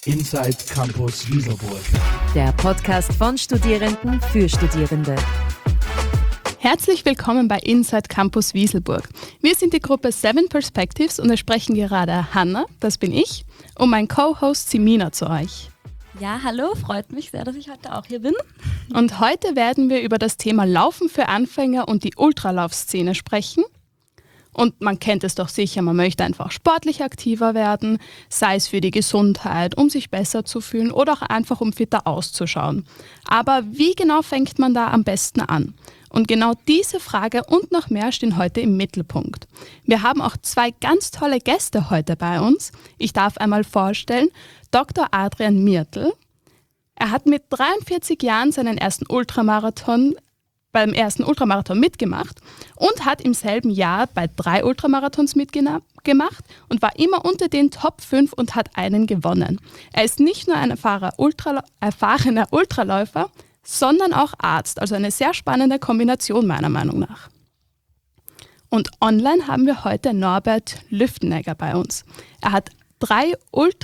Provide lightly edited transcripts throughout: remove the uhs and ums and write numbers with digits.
Inside Campus Wieselburg. Der Podcast von Studierenden für Studierende. Herzlich willkommen bei Inside Campus Wieselburg. Wir sind die Gruppe 7 Perspectives und es sprechen gerade Hanna, das bin ich, und mein Co-Host Simina zu euch. Ja, hallo, freut mich sehr, dass ich heute auch hier bin. Und heute werden wir über das Thema Laufen für Anfänger und die Ultralaufszene sprechen. Und man kennt es doch sicher, man möchte einfach sportlich aktiver werden, sei es für die Gesundheit, um sich besser zu fühlen oder auch einfach um fitter auszuschauen. Aber wie genau fängt man da am besten an? Und genau diese Frage und noch mehr stehen heute im Mittelpunkt. Wir haben auch zwei ganz tolle Gäste heute bei uns. Ich darf einmal vorstellen, Dr. Adrian Miertl. Er hat mit 43 Jahren beim ersten Ultramarathon mitgemacht und hat im selben Jahr bei 3 Ultramarathons mitgemacht und war immer unter den Top 5 und hat einen gewonnen. Er ist nicht nur ein erfahrener Ultraläufer, sondern auch Arzt, also eine sehr spannende Kombination meiner Meinung nach. Und online haben wir heute Norbert Lüftenegger bei uns. Er hat 3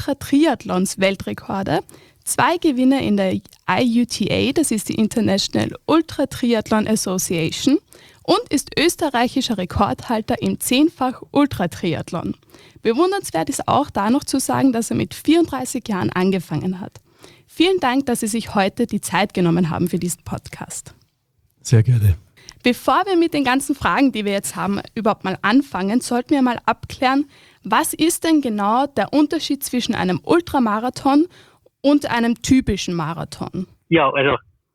Ultra-Triathlons-Weltrekorde, 2 Gewinne in der IUTA, das ist die International Ultra Triathlon Association, und ist österreichischer Rekordhalter im 10-fach Ultratriathlon. Bewundernswert ist auch da noch zu sagen, dass er mit 34 Jahren angefangen hat. Vielen Dank, dass Sie sich heute die Zeit genommen haben für diesen Podcast. Sehr gerne. Bevor wir mit den ganzen Fragen, die wir jetzt haben, überhaupt mal anfangen, sollten wir mal abklären, was ist denn genau der Unterschied zwischen einem Ultramarathon und einem typischen Marathon? Ja, also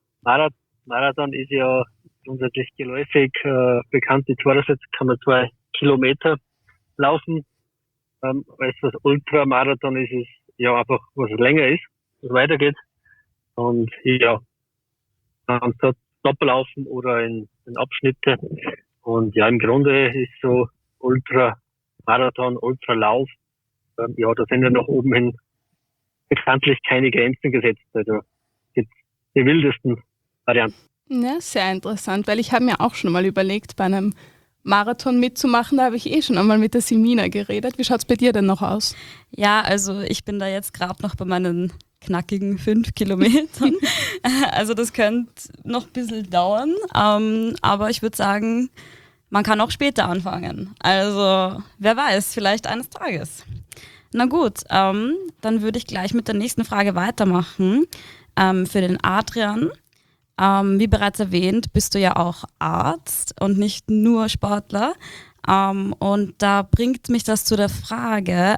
Marathon ist ja grundsätzlich geläufig bekannt. Die Vorderseits kann man 2 Kilometer laufen. Als das Ultramarathon ist es ja einfach, was länger ist, was weitergeht. Und ja, man kann dort doppellaufen oder in Abschnitte. Und ja, im Grunde ist so Ultramarathon, Ultralauf, ja, da sind ja nach oben hin bekanntlich keine Grenzen gesetzt. Also gibt die wildesten Varianten. Ja, sehr interessant, weil ich habe mir auch schon mal überlegt, bei einem Marathon mitzumachen. Da habe ich schon einmal mit der Simina geredet. Wie schaut es bei dir denn noch aus? Ja, also ich bin da jetzt gerade noch bei meinen knackigen 5 Kilometern. Also das könnte noch ein bisschen dauern, aber ich würde sagen, man kann auch später anfangen. Also wer weiß, vielleicht eines Tages. Na gut, dann würde ich gleich mit der nächsten Frage weitermachen. Für den Adrian, wie bereits erwähnt, bist du ja auch Arzt und nicht nur Sportler. Und da bringt mich das zu der Frage,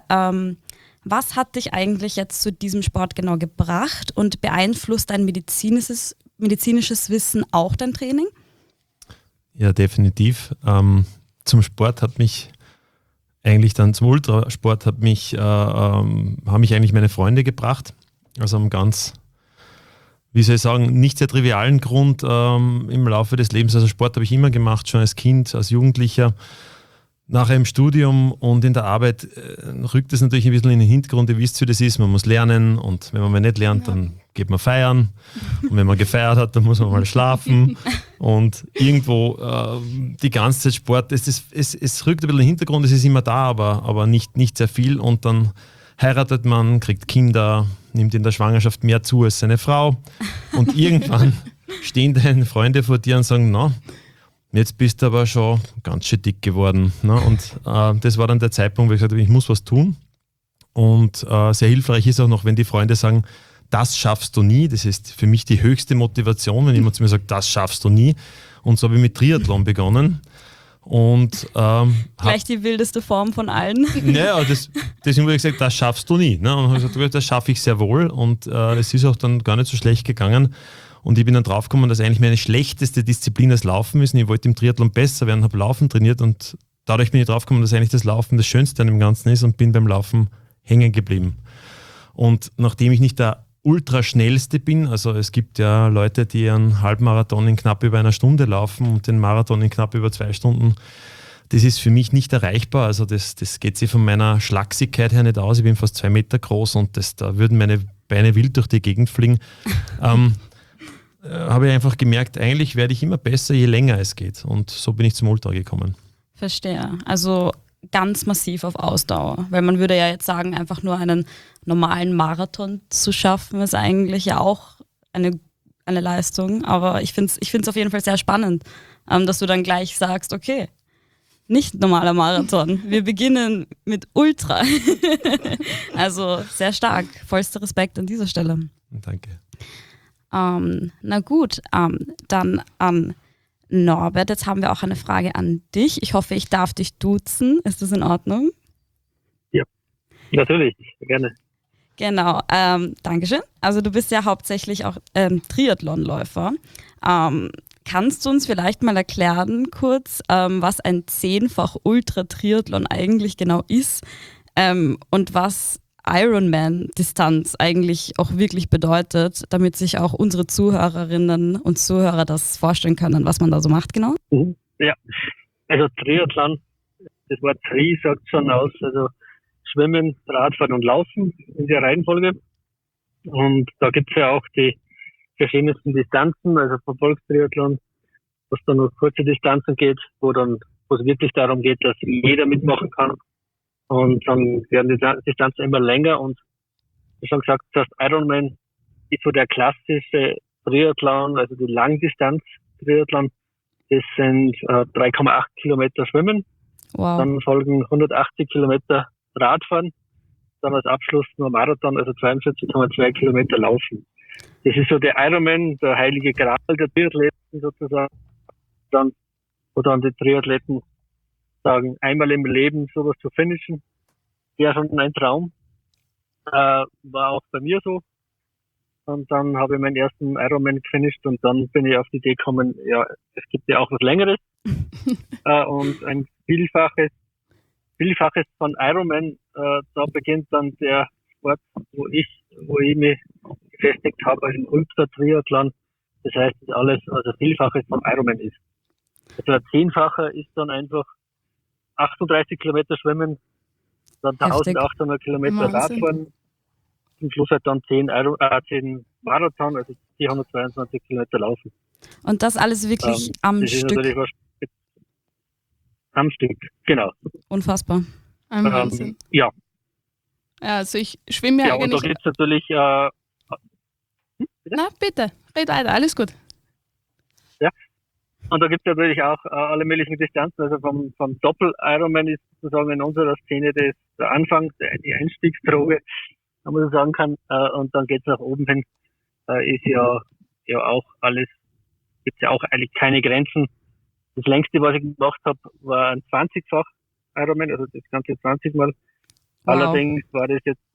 was hat dich eigentlich jetzt zu diesem Sport genau gebracht und beeinflusst dein medizinisches Wissen auch dein Training? Ja, definitiv. Zum Sport hat mich eigentlich dann zum Ultrasport haben mich eigentlich meine Freunde gebracht. Also am ganz, wie soll ich sagen, nicht sehr trivialen Grund im Laufe des Lebens. Also Sport habe ich immer gemacht, schon als Kind, als Jugendlicher. Nachher im Studium und in der Arbeit rückt es natürlich ein bisschen in den Hintergrund. Ihr wisst, wie das ist. Man muss lernen und wenn man mal nicht lernt, dann geht man feiern. Und wenn man gefeiert hat, dann muss man mal schlafen. Und irgendwo die ganze Zeit Sport, es rückt ein bisschen in den Hintergrund, es ist immer da, aber nicht sehr viel. Und dann heiratet man, kriegt Kinder, nimmt in der Schwangerschaft mehr zu als seine Frau. Und irgendwann stehen deine Freunde vor dir und sagen, na, jetzt bist du aber schon ganz schön dick geworden. Ne? Und das war dann der Zeitpunkt, wo ich gesagt habe, ich muss was tun. Und sehr hilfreich ist auch noch, wenn die Freunde sagen, das schaffst du nie. Das ist für mich die höchste Motivation, wenn jemand zu mir sagt, das schaffst du nie. Und so habe ich mit Triathlon begonnen. Und gleich die wildeste Form von allen. Naja, deswegen habe ich gesagt, das schaffst du nie. Ne? Und habe gesagt, das schaffe ich sehr wohl. Und es ist auch dann gar nicht so schlecht gegangen. Und ich bin dann draufgekommen, dass eigentlich meine schlechteste Disziplin das Laufen ist. Und ich wollte im Triathlon besser werden, habe Laufen trainiert und dadurch bin ich draufgekommen, dass eigentlich das Laufen das Schönste an dem Ganzen ist und bin beim Laufen hängen geblieben. Und nachdem ich nicht der Ultraschnellste bin, also es gibt ja Leute, die einen Halbmarathon in knapp über 1 Stunde laufen und den Marathon in knapp über 2 Stunden, das ist für mich nicht erreichbar. Also das geht sich von meiner Schlagsigkeit her nicht aus. Ich bin fast 2 Meter groß und da würden meine Beine wild durch die Gegend fliegen. Habe ich einfach gemerkt, eigentlich werde ich immer besser, je länger es geht. Und so bin ich zum Ultra gekommen. Verstehe. Also ganz massiv auf Ausdauer, weil man würde ja jetzt sagen, einfach nur einen normalen Marathon zu schaffen, ist eigentlich ja auch eine Leistung, aber ich finde es auf jeden Fall sehr spannend, dass du dann gleich sagst, okay, nicht normaler Marathon, wir beginnen mit Ultra. Also sehr stark, vollster Respekt an dieser Stelle. Danke. Na gut, dann an Norbert, jetzt haben wir auch eine Frage an dich. Ich hoffe, ich darf dich duzen. Ist das in Ordnung? Ja, natürlich, gerne. Genau, Dankeschön. Also du bist ja hauptsächlich auch Triathlonläufer. Kannst du uns vielleicht mal erklären kurz, was ein 10-fach Ultra-Triathlon eigentlich genau ist und was Ironman-Distanz eigentlich auch wirklich bedeutet, damit sich auch unsere Zuhörerinnen und Zuhörer das vorstellen können, was man da so macht genau? Ja, also Triathlon, das Wort Tri sagt schon aus, also Schwimmen, Radfahren und Laufen in der Reihenfolge. Und da gibt's ja auch die verschiedensten Distanzen, also vom Volkstriathlon, was dann auf kurze Distanzen geht, wo es wirklich darum geht, dass jeder mitmachen kann. Und dann werden die Distanzen immer länger und wie schon gesagt, das Ironman ist so der klassische Triathlon, also die Langdistanz-Triathlon. Das sind 3,8 Kilometer Schwimmen, Wow. dann folgen 180 Kilometer Radfahren, dann als Abschluss nur Marathon, also 42,2 Kilometer Laufen. Das ist so der Ironman, der heilige Gral der Triathleten sozusagen. Dann, wo dann die Triathleten sagen, einmal im Leben sowas zu finishen, wäre schon ein Traum. War auch bei mir so. Und dann habe ich meinen ersten Ironman gefinisht und dann bin ich auf die Idee gekommen, ja, es gibt ja auch was Längeres. Und ein Vielfaches von Ironman, da beginnt dann der Sport, wo ich mich gefestigt habe, als ein Ultra-Triathlon. Das heißt, dass alles, also Vielfaches vom Ironman ist. Also ein Zehnfacher ist dann einfach 38 Kilometer Schwimmen, dann 1800 Kilometer Wahnsinn. Radfahren, zum Schluss halt dann 10 Marathon, also 422 Kilometer Laufen. Und das alles wirklich am Das ist Stück. natürlich was am Stück, genau. Unfassbar. Ein Wahnsinn. Ja, Ja, also ich schwimme ja ja, und da eigentlich. gibt's natürlich, Na, bitte, red weiter, alles gut. und da gibt's natürlich auch alle möglichen Distanzen, also vom Doppel-Ironman ist sozusagen in unserer Szene der Anfang, die Einstiegsdroge, wenn man so sagen kann, und dann geht's nach oben hin, ist ja auch alles, gibt's ja auch eigentlich keine Grenzen. Das längste, was ich gemacht habe, war ein 20-fach Ironman, also das ganze 20 Mal. Wow. Allerdings war das jetzt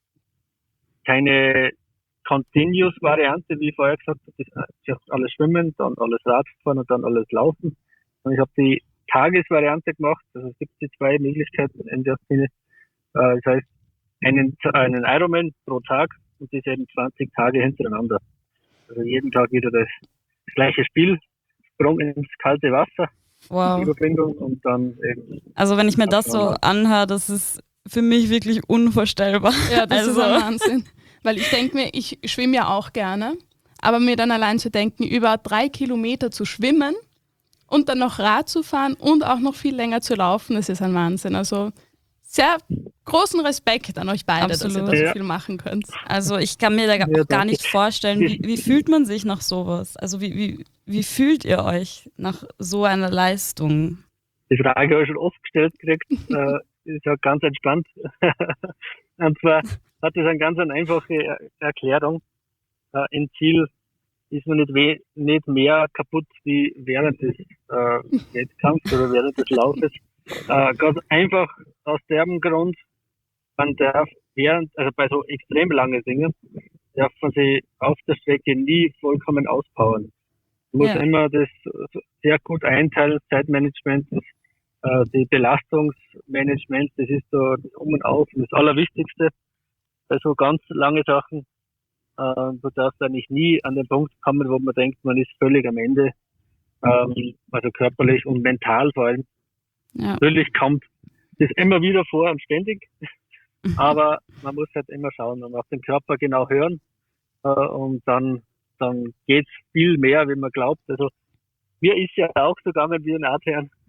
keine Continuous-Variante, wie ich vorher gesagt habe. Das ist ja alles Schwimmen, dann alles Radfahren und dann alles Laufen. Und ich habe die Tagesvariante gemacht. Also es gibt die zwei Möglichkeiten in der Szene. Das heißt, einen Ironman pro Tag und das eben 20 Tage hintereinander. Also jeden Tag wieder das gleiche Spiel. Sprung ins kalte Wasser, Wow. Überwindung und dann eben. Also wenn ich mir das so anhöre, das ist für mich wirklich unvorstellbar. Ja, das ist Also- ein Wahnsinn. Weil ich denke mir, ich schwimme ja auch gerne, aber mir dann allein zu denken, über 3 Kilometer zu schwimmen und dann noch Rad zu fahren und auch noch viel länger zu laufen, das ist ein Wahnsinn. Also sehr großen Respekt an euch beide, dass ihr Absolut. da so Ja. viel machen könnt. Also ich kann mir da auch gar danke. nicht vorstellen, wie fühlt man sich nach sowas? Also wie fühlt ihr euch nach so einer Leistung? Die Frage habe ich schon oft gestellt gekriegt. Ist ja ganz entspannt. Und zwar hat es eine ganz einfache Erklärung. Im Ziel ist man nicht mehr kaputt wie während des Wettkampfs oder während des Laufes. Ganz einfach aus dem Grund, man darf also bei so extrem langen Dingen, darf man sich auf der Strecke nie vollkommen auspowern. Man muss Ja. immer das sehr gut einteilen, Zeitmanagement, die Belastungsmanagement, das ist so das Um und Auf und das Allerwichtigste. Bei so ganz lange Sachen, du darfst eigentlich nie an den Punkt kommen, wo man denkt, man ist völlig am Ende, also körperlich und mental vor allem. Ja. Natürlich kommt das immer wieder vor und ständig, aber man muss halt immer schauen und auf den Körper genau hören und dann geht's viel mehr, wie man glaubt. Also mir ist ja auch so gegangen wie ein Adrian.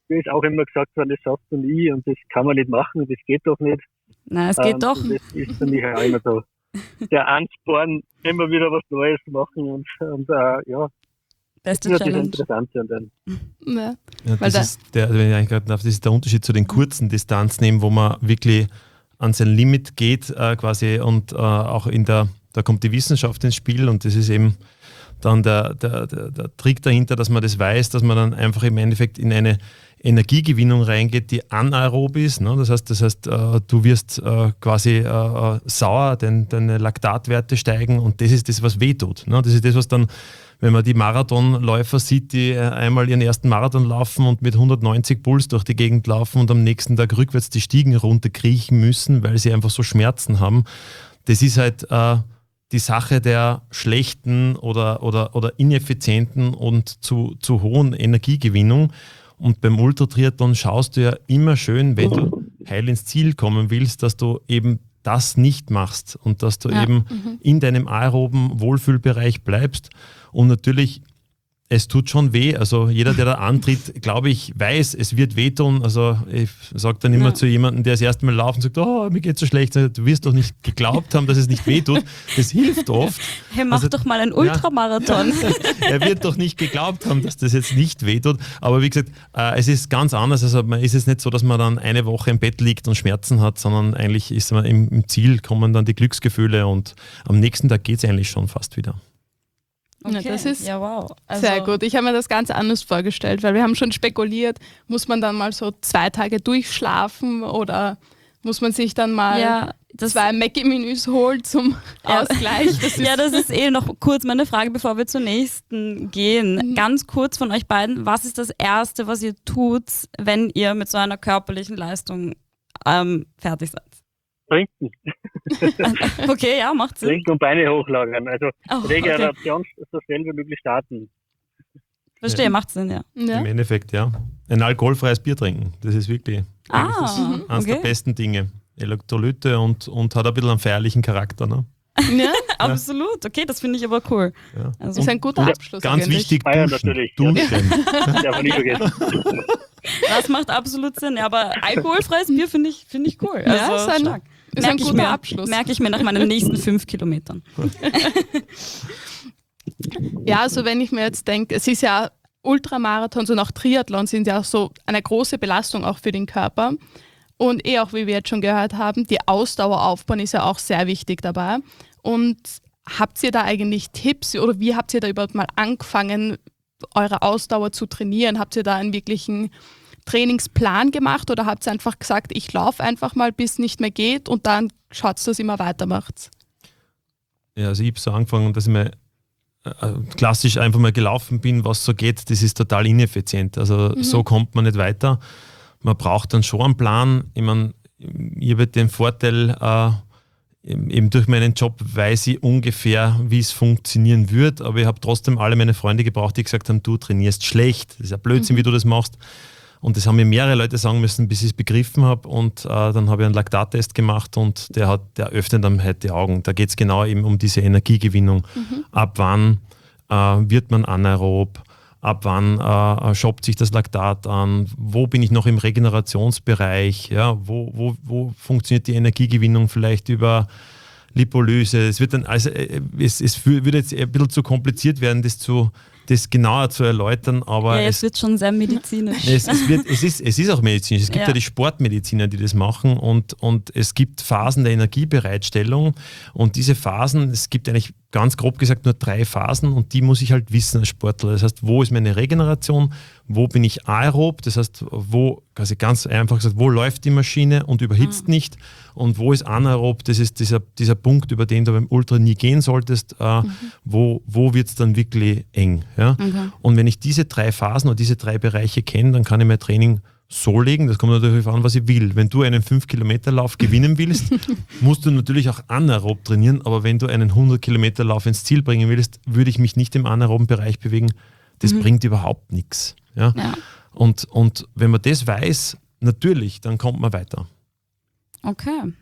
mir ist auch immer gesagt worden, das schaffst du nie und das kann man nicht machen, das geht doch nicht. Na, es geht doch. Das ist für mich auch immer so. Der Ansporn, immer wieder was Neues machen und ja, Beste das ist das Challenge. Interessante an dem. Ja. Ja, Weil wenn ich eigentlich gerade darf, das ist der Unterschied zu den kurzen Distanzen, eben, wo man wirklich an sein Limit geht quasi und auch da kommt die Wissenschaft ins Spiel und das ist eben dann der Trick dahinter, dass man das weiß, dass man dann einfach im Endeffekt in eine Energiegewinnung reingeht, die anaerob ist. Ne? Das heißt, du wirst quasi sauer, deine Laktatwerte steigen und das ist das, was wehtut. Ne? Das ist das, was dann, wenn man die Marathonläufer sieht, die einmal ihren ersten Marathon laufen und mit 190 Puls durch die Gegend laufen und am nächsten Tag rückwärts die Stiegen runterkriechen müssen, weil sie einfach so Schmerzen haben. Das ist halt die Sache der schlechten oder ineffizienten und zu hohen Energiegewinnung. Und beim Ultratriathlon schaust du ja immer schön, wenn du heil ins Ziel kommen willst, dass du eben das nicht machst und dass du eben in deinem aeroben Wohlfühlbereich bleibst. Und natürlich, es tut schon weh. Also jeder, der da antritt, glaube ich, weiß, es wird wehtun. Also ich sage dann immer zu jemandem, der das erste Mal laufen sagt, oh, mir geht so schlecht. Du wirst doch nicht geglaubt haben, dass es nicht wehtut. Das hilft oft. Hey, mach doch mal einen Ultramarathon. Er wird doch nicht geglaubt haben, dass das jetzt nicht wehtut. Aber wie gesagt, es ist ganz anders. Also man ist es nicht so, dass man dann eine Woche im Bett liegt und Schmerzen hat, sondern eigentlich ist man im Ziel, kommen dann die Glücksgefühle und am nächsten Tag geht es eigentlich schon fast wieder. Ja, das ist wow. sehr gut. Ich habe mir das ganz anders vorgestellt, weil wir haben schon spekuliert, muss man dann mal so 2 Tage durchschlafen oder muss man sich dann mal 2 Mackie-Menüs holen zum Ausgleich? Das ist noch kurz meine Frage, bevor wir zur nächsten gehen. Ganz kurz von euch beiden, was ist das Erste, was ihr tut, wenn ihr mit so einer körperlichen Leistung fertig seid? Trinken. Okay, ja, macht Sinn. Trinken und Beine hochlagern. Also Okay. Regeneration so schnell wie möglich starten. Verstehe, macht Sinn, ja. Im Endeffekt, ja. Ein alkoholfreies Bier trinken, das ist wirklich eines der besten Dinge. Elektrolyte und hat ein bisschen einen feierlichen Charakter. Ne? Ja, absolut. Okay, das finde ich aber cool. Ja. das ist ein guter Abschluss. Ganz eigentlich. wichtig, Feiern duschen. natürlich. Duschen. Darf man nicht vergessen. Das macht absolut Sinn. Ja, aber alkoholfreies Bier finde ich cool. Ja, Also ist stark. ein guter Abschluss. Merke ich mir nach meinen nächsten 5 Kilometern. Ja, also wenn ich mir jetzt denke, es ist ja Ultramarathons und auch Triathlon sind ja auch so eine große Belastung auch für den Körper. Und auch, wie wir jetzt schon gehört haben, die Ausdauer aufbauen ist ja auch sehr wichtig dabei. Und habt ihr da eigentlich Tipps oder wie habt ihr da überhaupt mal angefangen, eure Ausdauer zu trainieren? Habt ihr da einen wirklichen Trainingsplan gemacht oder habt ihr einfach gesagt, ich laufe einfach mal, bis es nicht mehr geht und dann schaut, dass ihr immer weitermacht? Ja, also ich habe so angefangen, dass ich mir klassisch einfach mal gelaufen bin, was so geht, das ist total ineffizient. Also so kommt man nicht weiter. Man braucht dann schon einen Plan. Ich meine, ich habe den Vorteil, eben durch meinen Job weiß ich ungefähr, wie es funktionieren wird, aber ich habe trotzdem alle meine Freunde gebraucht, die gesagt haben, du trainierst schlecht, das ist ja Blödsinn, wie du das machst. Und das haben mir mehrere Leute sagen müssen, bis ich es begriffen habe. Und dann habe ich einen Laktattest gemacht und der öffnet dann halt die Augen. Da geht es genau eben um diese Energiegewinnung. Ab wann wird man anaerob? Ab wann shoppt sich das Laktat an? Wo bin ich noch im Regenerationsbereich? Ja, wo funktioniert die Energiegewinnung vielleicht über Lipolyse? Es wird dann, also es würde jetzt ein bisschen zu kompliziert werden, das genauer zu erläutern, aber Ja, es wird schon sehr medizinisch. es ist auch medizinisch. Es gibt ja die Sportmediziner, die das machen und es gibt Phasen der Energiebereitstellung und diese Phasen, es gibt eigentlich ganz grob gesagt nur 3 Phasen und die muss ich halt wissen als Sportler. Das heißt, wo ist meine Regeneration, wo bin ich aerob, das heißt, wo, quasi ganz einfach gesagt, wo läuft die Maschine und überhitzt nicht und wo ist anaerob, das ist dieser Punkt, über den du beim Ultra nie gehen solltest, wo wird es dann wirklich eng. Ja? Und wenn ich diese 3 Phasen oder diese 3 Bereiche kenne, dann kann ich mein Training so legen, das kommt natürlich an, was ich will. Wenn du einen 5-Kilometer-Lauf gewinnen willst, musst du natürlich auch anaerob trainieren, aber wenn du einen 100-Kilometer-Lauf ins Ziel bringen willst, würde ich mich nicht im anaeroben Bereich bewegen. Das bringt überhaupt nichts. Ja? Ja. Und wenn man das weiß, natürlich, dann kommt man weiter. Okay.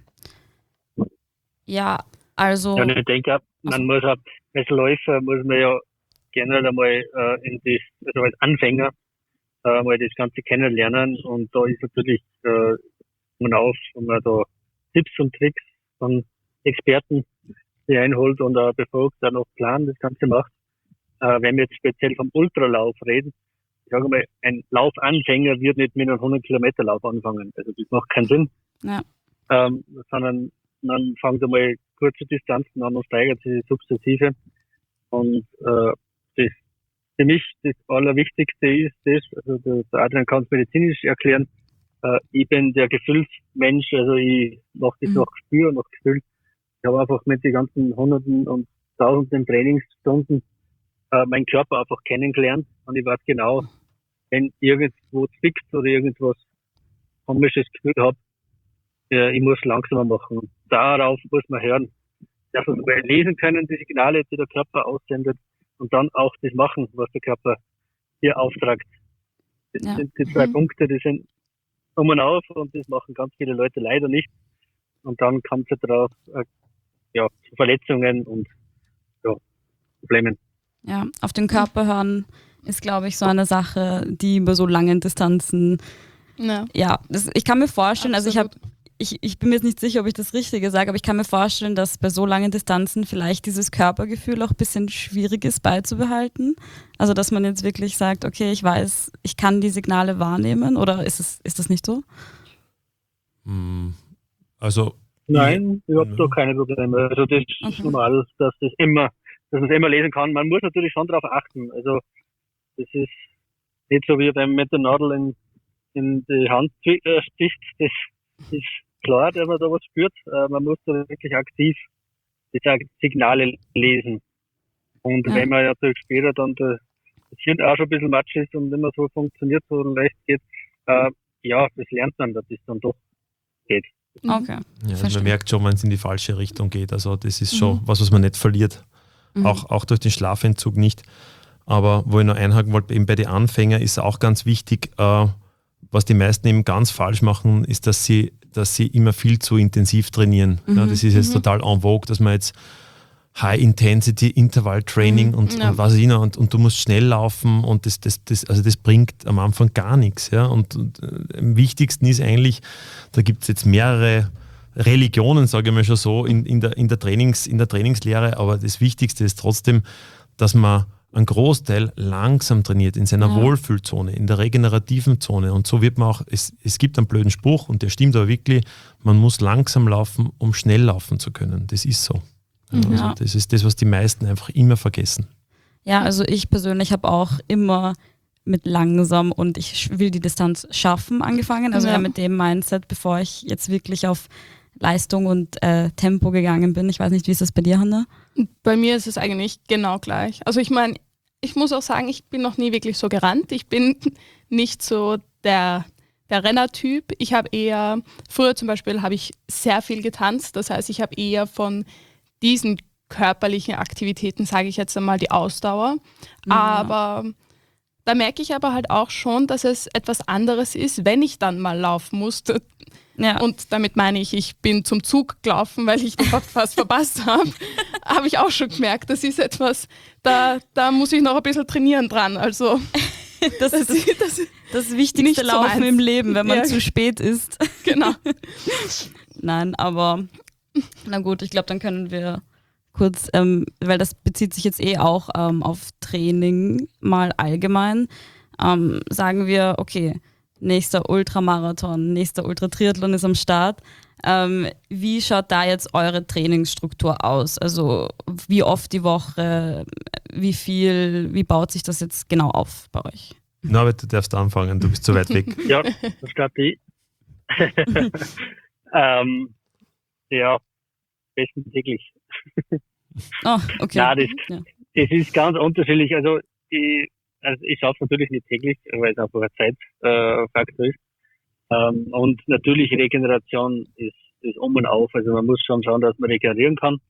Ja, also. Ja, und ich denke, man muss auch, als Läufer muss man ja generell einmal also als Anfänger mal das Ganze kennenlernen. Und da ist natürlich man auf, wenn man da Tipps und Tricks von Experten sich einholt und auch befragt, dann auch Plan das Ganze macht. Wenn wir jetzt speziell vom Ultralauf reden, ich sage mal, ein Laufanfänger wird nicht mit einem 100-Kilometer-Lauf anfangen. Also das macht keinen Sinn. Ja. Sondern man fängt einmal kurze Distanzen an und steigert sich sukzessive. Und das für mich das Allerwichtigste ist das, also der Adrian kann es medizinisch erklären, ich bin der Gefühlsmensch, also ich mache das nach Gespür, nach Gefühl. Ich habe einfach mit den ganzen Hunderten und Tausenden Trainingsstunden meinen Körper einfach kennengelernt und ich weiß genau, wenn irgendwo zwickt oder irgendwas komisches Gefühl habe, ich muss langsamer machen. Darauf muss man hören. Dass wir lesen können, die Signale, die der Körper aussendet und dann auch das machen, was der Körper hier auftragt. Das sind die zwei Punkte, die sind um und auf und das machen ganz viele Leute leider nicht. Und dann kommt es darauf zu Verletzungen und Problemen. Ja, auf den Körper hören ist, glaube ich, so eine Sache, die bei so langen Distanzen, ich kann mir vorstellen, Absolut. also ich bin mir jetzt nicht sicher, ob ich das Richtige sage, aber ich kann mir vorstellen, dass bei so langen Distanzen vielleicht dieses Körpergefühl auch ein bisschen schwierig ist beizubehalten. Also, dass man jetzt wirklich sagt, okay, ich weiß, ich kann die Signale wahrnehmen, oder ist das nicht so? Also Nein, ich habe da keine Probleme. Also das ist normal, dass man es immer lesen kann. Man muss natürlich schon darauf achten. Also das ist nicht so wie beim mit der Nadel in die Hand sticht. Das ist klar, dass man da was spürt. Man muss da wirklich aktiv die Signale lesen. Und wenn man ja natürlich später dann das Hirn auch schon ein bisschen matsch ist und immer so funktioniert, so leicht geht, das lernt man, dass es dann doch geht. Okay. Ja, also man merkt schon, wenn es in die falsche Richtung geht. Also das ist schon was man nicht verliert. Auch durch den Schlafentzug nicht. Aber wo ich noch einhaken wollte, eben bei den Anfängern ist auch ganz wichtig, was die meisten eben ganz falsch machen, ist, dass sie immer viel zu intensiv trainieren. Ja, das ist jetzt total en vogue, dass man jetzt High-Intensity-Intervall-Training und was ich noch, und du musst schnell laufen und das bringt am Anfang gar nichts. Ja? Und am wichtigsten ist eigentlich, da gibt es jetzt mehrere Religionen, sage ich mal schon so, in der Trainingslehre, aber das Wichtigste ist trotzdem, dass man einen Großteil langsam trainiert, in seiner Wohlfühlzone, in der regenerativen Zone. Und so wird man auch, es gibt einen blöden Spruch und der stimmt aber wirklich, man muss langsam laufen, um schnell laufen zu können. Das ist so. Also das ist das, was die meisten einfach immer vergessen. Ja, also ich persönlich habe auch immer mit langsam und ich will die Distanz schaffen angefangen. Also eher mit dem Mindset, bevor ich jetzt wirklich auf Leistung und Tempo gegangen bin. Ich weiß nicht, wie ist das bei dir, Hanna? Bei mir ist es eigentlich genau gleich. Also ich meine, ich muss auch sagen, ich bin noch nie wirklich so gerannt. Ich bin nicht so der Rennertyp. Ich habe eher, früher zum Beispiel habe ich sehr viel getanzt. Das heißt, ich habe eher von diesen körperlichen Aktivitäten, sage ich jetzt einmal, die Ausdauer. Aber da merke ich aber halt auch schon, dass es etwas anderes ist, wenn ich dann mal laufen musste. Ja. Und damit meine ich bin zum Zug gelaufen, weil ich den fast verpasst habe. Habe ich auch schon gemerkt, das ist etwas, da muss ich noch ein bisschen trainieren dran. Also das ist das wichtigste Laufen im Leben, wenn man zu spät ist. Genau. Nein, aber na gut, ich glaube, dann können wir kurz, weil das bezieht sich jetzt auch auf Training mal allgemein, sagen wir, okay, nächster Ultramarathon, nächster Ultratriathlon ist am Start. Wie schaut da jetzt eure Trainingsstruktur aus? Also wie oft die Woche, wie baut sich das jetzt genau auf bei euch? Norbert, du darfst anfangen, du bist zu weit weg. Ja, das starte ich. Besten täglich. Oh, okay. Nein, das ist ganz unterschiedlich. Also ich schaffe es natürlich nicht täglich, weil es einfach ein Zeitfaktor ist. Und natürlich Regeneration ist um und auf. Also man muss schon schauen, dass man regenerieren kann.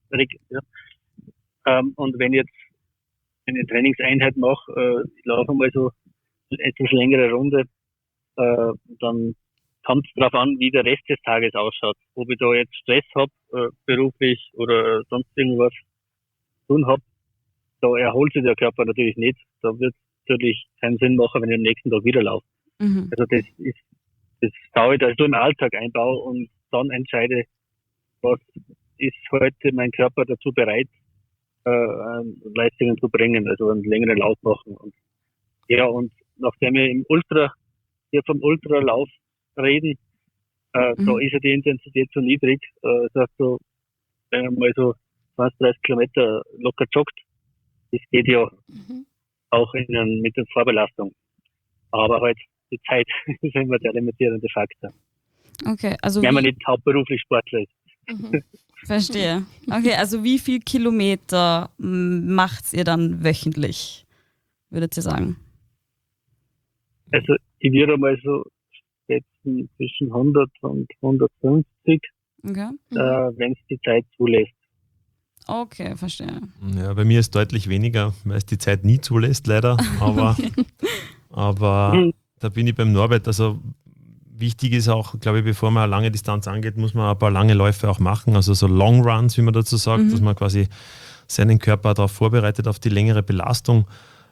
Und wenn ich jetzt eine Trainingseinheit mache, ich laufe mal so eine etwas längere Runde, dann kommt es darauf an, wie der Rest des Tages ausschaut. Ob ich da jetzt Stress habe, beruflich oder sonst irgendwas zu tun habe, da erholt sich der Körper natürlich nicht. Da wird natürlich keinen Sinn machen, wenn ich am nächsten Tag wieder laufe. Mhm. Also das schaue ich, dass ich im Alltag einbaue und dann entscheide, was ist heute mein Körper dazu bereit, Leistungen zu bringen, also einen längeren Lauf machen. Und nachdem wir vom Ultralauf reden, da ist ja die Intensität so niedrig, das heißt so, wenn man mal so 20, 30 Kilometer locker joggt, das geht ja auch mit der Vorbelastung. Aber halt die Zeit ist immer der limitierende Faktor. Okay, also wenn man nicht hauptberuflich Sportler ist. Verstehe. Okay, also wie viel Kilometer macht ihr dann wöchentlich, würdet ihr sagen? Also ich würde mal so schätzen zwischen 100 und 150, Okay. wenn es die Zeit zulässt. Okay, verstehe. Ja, bei mir ist deutlich weniger, weil es die Zeit nie zulässt, leider. Aber da bin ich beim Norbert. Also wichtig ist auch, glaube ich, bevor man eine lange Distanz angeht, muss man ein paar lange Läufe auch machen. Also so Long Runs, wie man dazu sagt, dass man quasi seinen Körper darauf vorbereitet, auf die längere Belastung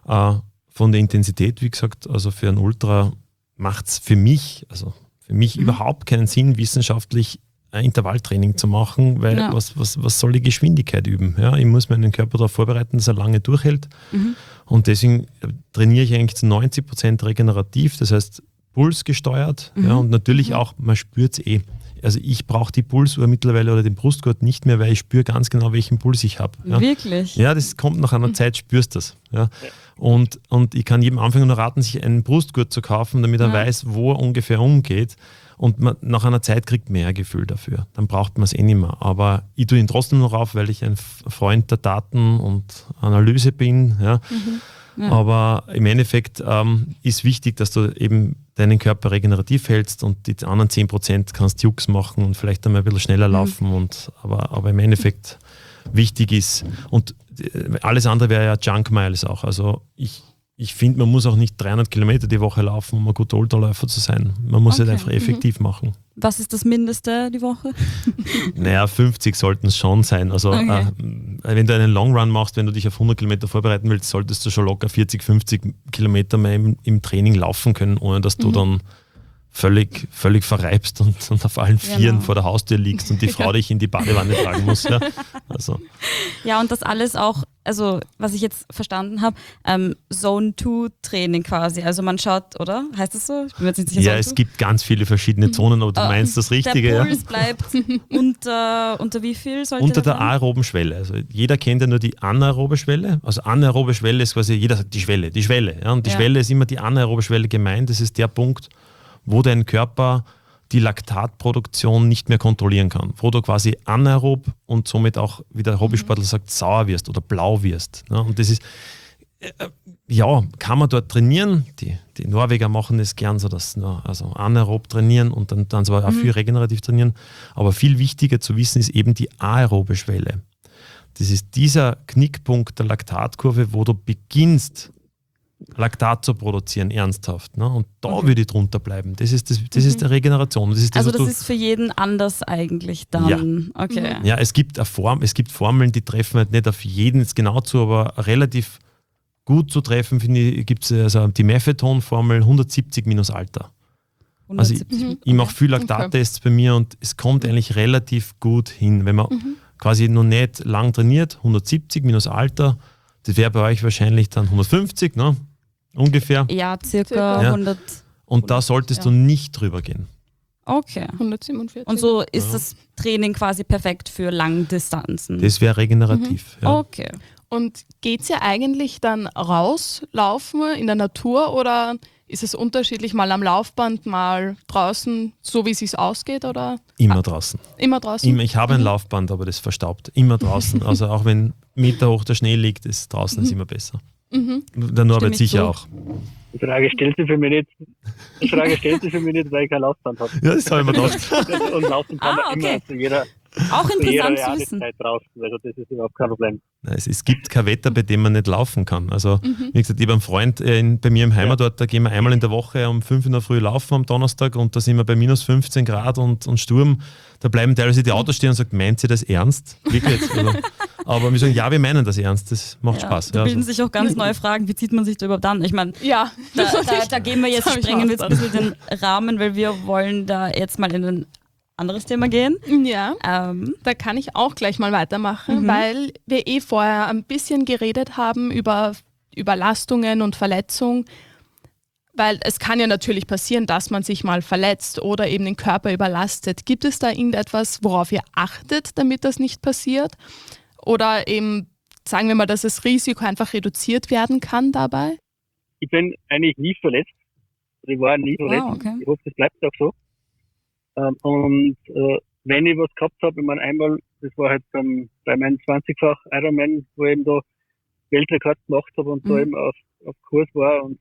von der Intensität. Wie gesagt, also für ein Ultra macht es für mich überhaupt keinen Sinn, wissenschaftlich ein Intervalltraining zu machen, weil was soll die Geschwindigkeit üben? Ja, ich muss meinen Körper darauf vorbereiten, dass er lange durchhält. Und deswegen trainiere ich eigentlich zu 90% regenerativ, das heißt pulsgesteuert. Ja, und natürlich auch, man spürt es Also ich brauche die Pulsuhr mittlerweile oder den Brustgurt nicht mehr, weil ich spüre ganz genau, welchen Puls ich habe. Ja. Wirklich? Ja, das kommt nach einer Zeit, spürst du das. Ja. Und ich kann jedem Anfänger nur raten, sich einen Brustgurt zu kaufen, damit er weiß, wo er ungefähr umgeht. Und nach einer Zeit kriegt man mehr Gefühl dafür. Dann braucht man es nicht mehr. Aber ich tue ihn trotzdem noch auf, weil ich ein Freund der Daten und Analyse bin. Ja. Aber im Endeffekt ist wichtig, dass du eben deinen Körper regenerativ hältst und die anderen 10% kannst Jux machen und vielleicht einmal ein bisschen schneller laufen. Aber im Endeffekt wichtig ist, und alles andere wäre ja Junk Miles auch. Also ich finde, man muss auch nicht 300 Kilometer die Woche laufen, um ein guter Ultraläufer zu sein. Man muss es einfach effektiv machen. Was ist das Mindeste die Woche? Naja, 50 sollten es schon sein. Also wenn du einen Long Run machst, wenn du dich auf 100 Kilometer vorbereiten willst, solltest du schon locker 40, 50 Kilometer mehr im Training laufen können, ohne dass du dann völlig verreibst und auf allen Vieren vor der Haustür liegst und die Frau dich in die Badewanne tragen muss. Ja, also. Ja, und das alles auch, also was ich jetzt verstanden habe, Zone 2 Training quasi. Also man schaut, oder? Heißt das so? Ich bin mir jetzt nicht sicher. Ja, es gibt ganz viele verschiedene Zonen, aber du meinst das Richtige. Der Puls bleibt unter wie viel sollte unter der aeroben Schwelle. Also jeder kennt ja nur die anaerobe Schwelle. Also anaerobe Schwelle ist quasi, jeder sagt die Schwelle. Ja? Und die Schwelle ist immer die anaerobe Schwelle gemeint. Das ist der Punkt, wo dein Körper die Laktatproduktion nicht mehr kontrollieren kann, wo du quasi anaerob und somit auch, wie der Hobbysportler sagt, sauer wirst oder blau wirst. Ja, und das ist, kann man dort trainieren. Die Norweger machen das gern so, dass also anaerob trainieren und dann zwar auch viel regenerativ trainieren, aber viel wichtiger zu wissen ist eben die aerobe Schwelle. Das ist dieser Knickpunkt der Laktatkurve, wo du beginnst, Laktat zu produzieren, ernsthaft. Ne? Und da würde ich drunter bleiben. Das ist der Regeneration. Das ist das, also das ist für jeden anders eigentlich dann. Ja. Okay. Ja, es gibt Formeln, die treffen halt nicht auf jeden jetzt genau zu, aber relativ gut zu treffen, finde ich, gibt es also die Maffeton-Formel 170 minus Alter. 170. Also ich mache viel Laktattests bei mir und es kommt eigentlich relativ gut hin. Wenn man quasi noch nicht lang trainiert, 170 minus Alter, das wäre bei euch wahrscheinlich dann 150, ne? Ungefähr. Ja, circa 100. Und da solltest du nicht drüber gehen. Okay. 147. Und so ist das Training quasi perfekt für Langdistanzen. Das wäre regenerativ. Ja. Okay. Und geht es ja eigentlich dann rauslaufen in der Natur oder ist es unterschiedlich, mal am Laufband, mal draußen, so wie es sich ausgeht? Oder? Immer draußen. Immer draußen? Ich habe ein Laufband, aber das verstaubt. Immer draußen. Also auch wenn Meter hoch der Schnee liegt, ist draußen ist immer besser. Der Norbert sicher auch. Die Frage stellt sich für mich nicht, weil ich kein Laufband habe. Ja, das habe ich mir gedacht. Und laufen kann man immer zu jeder Auch interessant zu wissen. Jahreszeit draußen. Also das ist überhaupt kein Problem. Es gibt kein Wetter, bei dem man nicht laufen kann. Also wie gesagt, ich habe einen Freund bei mir im Heimatort, da gehen wir einmal in der Woche um 5 in der Früh laufen am Donnerstag und da sind wir bei minus 15 Grad und Sturm. Da bleiben teilweise die Autos stehen und sagen, meint ihr das ernst? Wirklich? Aber wir sagen, ja, wir meinen das ernst, das macht Spaß. Da Ja, bilden so. sich auch ganz neue Fragen, wie zieht man sich da überhaupt an? Ich meine, Ja, da gehen wir jetzt, das hab ich sprengen wir jetzt auch ein bisschen den Rahmen, weil wir wollen da jetzt mal in ein anderes Thema gehen. ja. Da kann ich auch gleich mal weitermachen, weil wir vorher ein bisschen geredet haben über Überlastungen und Verletzung, weil es kann ja natürlich passieren, dass man sich mal verletzt oder eben den Körper überlastet. Gibt es da irgendetwas, worauf ihr achtet, damit das nicht passiert? Oder eben, sagen wir mal, dass das Risiko einfach reduziert werden kann dabei? Ich bin eigentlich nie verletzt. Also ich war nie verletzt. okay. Ich hoffe, das bleibt auch so. Wenn ich was gehabt habe, ich meine einmal, das war halt bei meinem 20-fach Ironman, wo ich eben da Weltrekord gemacht habe und da eben auf Kurs war, und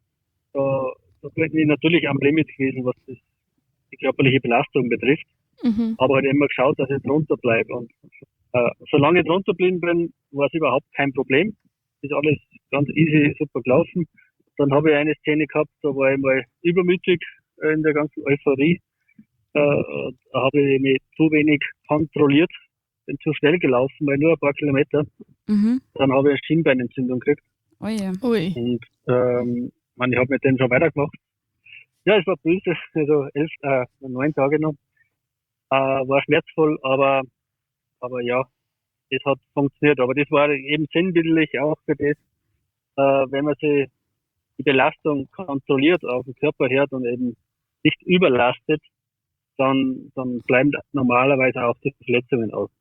da bin ich natürlich am Limit gewesen, was die körperliche Belastung betrifft. Aber halt immer geschaut, dass ich drunter bleibe. Und solange ich drunter geblieben bin, war es überhaupt kein Problem. Ist alles ganz easy, super gelaufen. Dann habe ich eine Szene gehabt, da war ich mal übermütig in der ganzen Euphorie. Da habe ich mich zu wenig kontrolliert, bin zu schnell gelaufen, weil nur ein paar Kilometer. Dann habe ich eine Schienbeinentzündung gekriegt. Oh je. Ui. Und ich habe mit dem schon weitergemacht. Ja, es war böse, also 9 Tage noch. War schmerzvoll, aber ja, es hat funktioniert. Aber das war eben sinnbildlich auch für das, wenn man sich die Belastung kontrolliert auf den Körper hört und eben nicht überlastet, dann bleiben normalerweise auch die Verletzungen aus.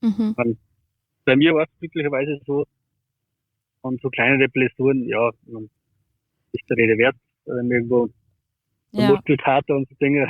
Bei mir war es glücklicherweise so, und so kleinere Blessuren, ja, man ist der Rede wert, wenn irgendwo ein Muskelkater und so Dinge,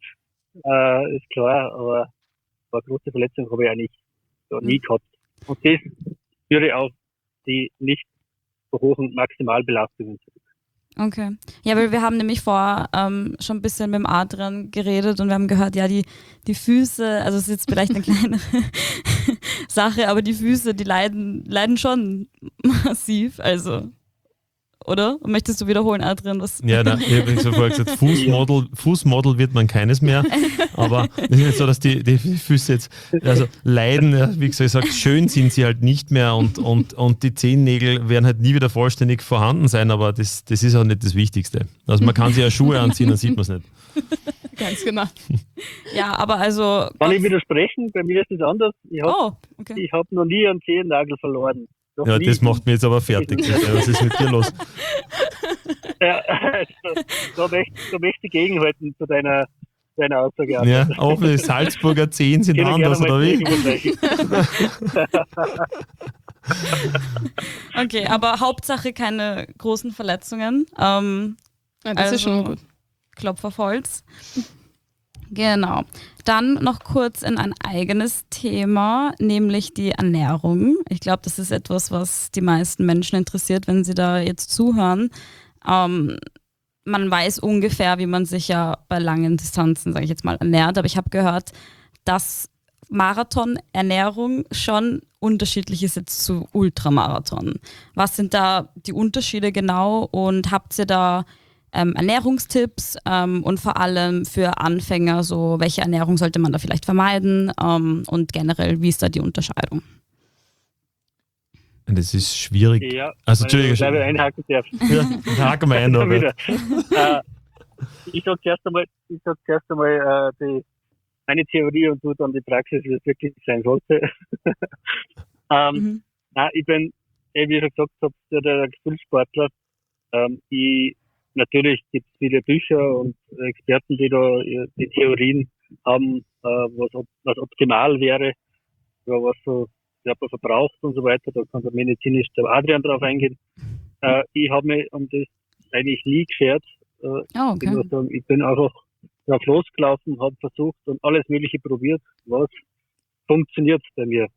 ist klar, aber eine große Verletzung habe ich eigentlich nie gehabt. Und das führe auch die nicht so hohen Maximalbelastungen zurück. Okay. Ja, weil wir haben nämlich vorher schon ein bisschen mit dem Adrian geredet und wir haben gehört, ja, die Füße, also es ist jetzt vielleicht eine kleinere Sache, aber die Füße, die leiden schon massiv, also, oder? Möchtest du wiederholen, Adrian? Was? Ja, ich habe übrigens vorher gesagt, Fußmodel wird man keines mehr, aber es ist nicht so, dass die Füße jetzt leiden, ja, wie gesagt, schön sind sie halt nicht mehr und die Zehennägel werden halt nie wieder vollständig vorhanden sein, aber das ist auch nicht das Wichtigste. Also man kann sich ja Schuhe anziehen, dann sieht man es nicht. Ganz genau. Ja, aber also... Kann ich widersprechen? Bei mir ist es anders. Ich okay. habe noch nie einen Zehennagel verloren. Noch Ja, nie. das macht mich jetzt aber fertig. Was ist mit dir los? Ja, da möchte ich gegenhalten zu deiner Aussage. Ja, auch die Salzburger Zehen sind anders, oder wie? Okay, aber Hauptsache keine großen Verletzungen. Ja, das ist schon gut. Klopf auf Holz. Genau. Dann noch kurz in ein eigenes Thema, nämlich die Ernährung. Ich glaube, das ist etwas, was die meisten Menschen interessiert, wenn sie da jetzt zuhören. Man weiß ungefähr, wie man sich ja bei langen Distanzen, sage ich jetzt mal, ernährt. Aber ich habe gehört, dass Marathonernährung schon unterschiedlich ist jetzt zu Ultramarathon. Was sind da die Unterschiede genau und habt ihr da Ernährungstipps und vor allem für Anfänger, so welche Ernährung sollte man da vielleicht vermeiden und generell, wie ist da die Unterscheidung? Das ist schwierig. Ja, Also, wenn ich Entschuldigung. einhaken darf. Ja, haken wir ein. Schon Aber. wieder. Ich sage zuerst einmal meine Theorie und du dann die Praxis, wie es wirklich sein sollte. Nein, ich bin, wie ich schon gesagt habe, der Gefühlssportler. Natürlich gibt es viele Bücher und Experten, die da die Theorien haben, was optimal wäre, was so Körper verbraucht und so weiter. Da kann der medizinisch der Adrian drauf eingehen. Ich habe mich um das eigentlich nie geschert. Okay. Ich bin einfach drauf losgelaufen, habe versucht und alles Mögliche probiert, was funktioniert bei mir.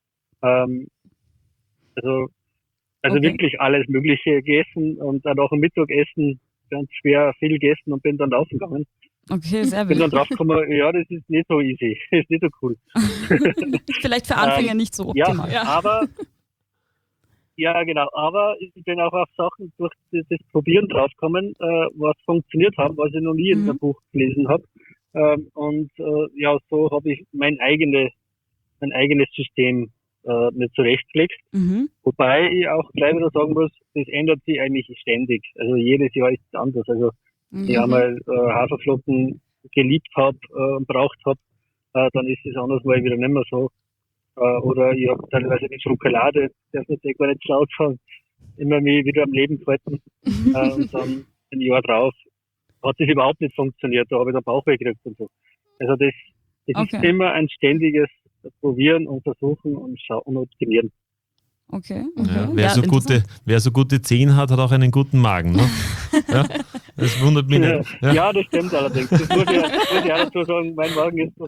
Also wirklich alles Mögliche gegessen und dann auch am Mittagessen ganz schwer viel gegessen und bin dann laufen gegangen. Okay, sehr Bin dann wild. drauf gekommen, ja, das ist nicht so easy, das ist nicht so cool. Vielleicht für Anfänger nicht so optimal. Aber ich bin auch auf Sachen durch das Probieren draufgekommen, was funktioniert hat, was ich noch nie in einem Buch gelesen habe. So habe ich mein eigenes System nicht zurechtlegst. Wobei ich auch gleich wieder sagen muss, das ändert sich eigentlich ständig. Also jedes Jahr ist es anders. Also ich einmal Haferflocken geliebt habe und braucht habe, dann ist es anders mal wieder nicht mehr so. Oder ich habe teilweise mit Schokolade, darf ich gar nicht zu laut sagen, immer mich wieder am Leben gehalten. Und dann ein Jahr drauf hat das überhaupt nicht funktioniert. Da habe ich den Bauch weggekriegt und so. Also das ist immer ein ständiges Probieren und Versuchen und optimieren. Okay. Ja, wer so gute Zehen hat, hat auch einen guten Magen. Ne? Ja, das wundert mich nicht. Ja, das stimmt allerdings. Das muss ich auch dazu sagen, mein Magen ist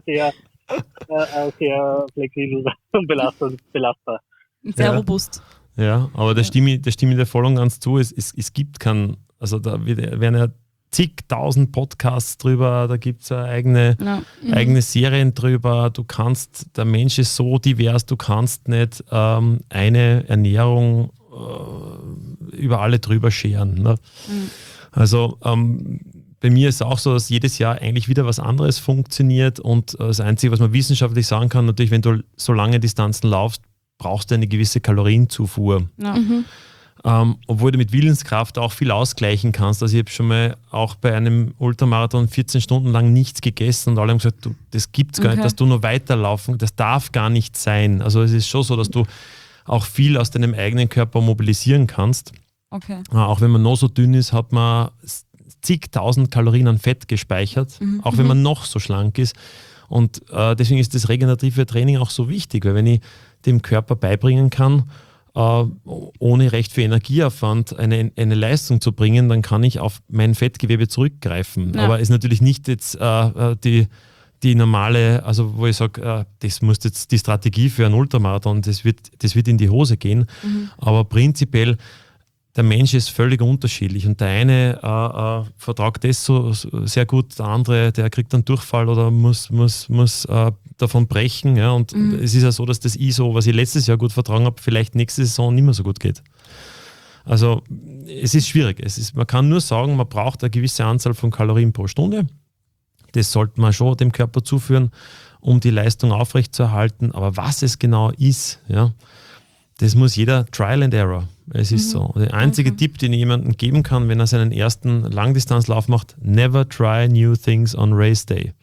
sehr flexibel und belastbar. Sehr robust. Ja, aber da stimme ich dir voll und ganz zu. Es gibt keinen, also da werden ja zigtausend Podcasts drüber, da gibt es eigene Serien drüber. Der Mensch ist so divers, du kannst nicht eine Ernährung über alle drüber scheren. Ne? Also bei mir ist es auch so, dass jedes Jahr eigentlich wieder was anderes funktioniert und das Einzige, was man wissenschaftlich sagen kann, natürlich, wenn du so lange Distanzen laufst, brauchst du eine gewisse Kalorienzufuhr. Ja. Obwohl du mit Willenskraft auch viel ausgleichen kannst. Also ich habe schon mal auch bei einem Ultramarathon 14 Stunden lang nichts gegessen und alle haben gesagt, das gibt es gar nicht, dass du nur weiterlaufen, das darf gar nicht sein. Also es ist schon so, dass du auch viel aus deinem eigenen Körper mobilisieren kannst. Okay. Auch wenn man noch so dünn ist, hat man zigtausend Kalorien an Fett gespeichert, auch wenn man noch so schlank ist. Und deswegen ist das regenerative Training auch so wichtig, weil wenn ich dem Körper beibringen kann, ohne recht viel Energieaufwand eine Leistung zu bringen, dann kann ich auf mein Fettgewebe zurückgreifen. Ja. Aber es ist natürlich nicht jetzt die normale, also wo ich sage, das muss jetzt die Strategie für einen Ultramarathon, das wird in die Hose gehen. Aber prinzipiell, der Mensch ist völlig unterschiedlich und der eine vertragt das so sehr gut, der andere, der kriegt einen Durchfall oder muss davon brechen. Ja? Und es ist ja so, dass das ISO, was ich letztes Jahr gut vertragen habe, vielleicht nächste Saison nicht mehr so gut geht. Also es ist schwierig. Man kann nur sagen, man braucht eine gewisse Anzahl von Kalorien pro Stunde. Das sollte man schon dem Körper zuführen, um die Leistung aufrechtzuerhalten. Aber was es genau ist, ja, das muss jeder Trial and Error. Es ist so. Der einzige Tipp, den ich jemandem geben kann, wenn er seinen ersten Langdistanzlauf macht, never try new things on Race Day.